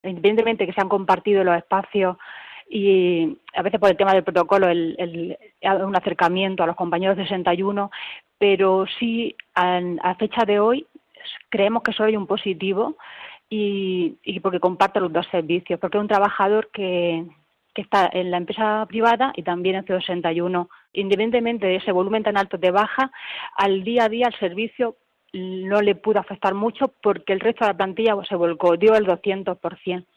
independientemente que se han compartido los espacios y a veces por el tema del protocolo, un acercamiento a los compañeros de 61, pero sí a fecha de hoy creemos que solo hay un positivo y porque comparte los dos servicios, porque es un trabajador que está en la empresa privada y también en C61. Independientemente de ese volumen tan alto de baja, al día a día el servicio no le pudo afectar mucho porque el resto de la plantilla se volcó, dio el 200%.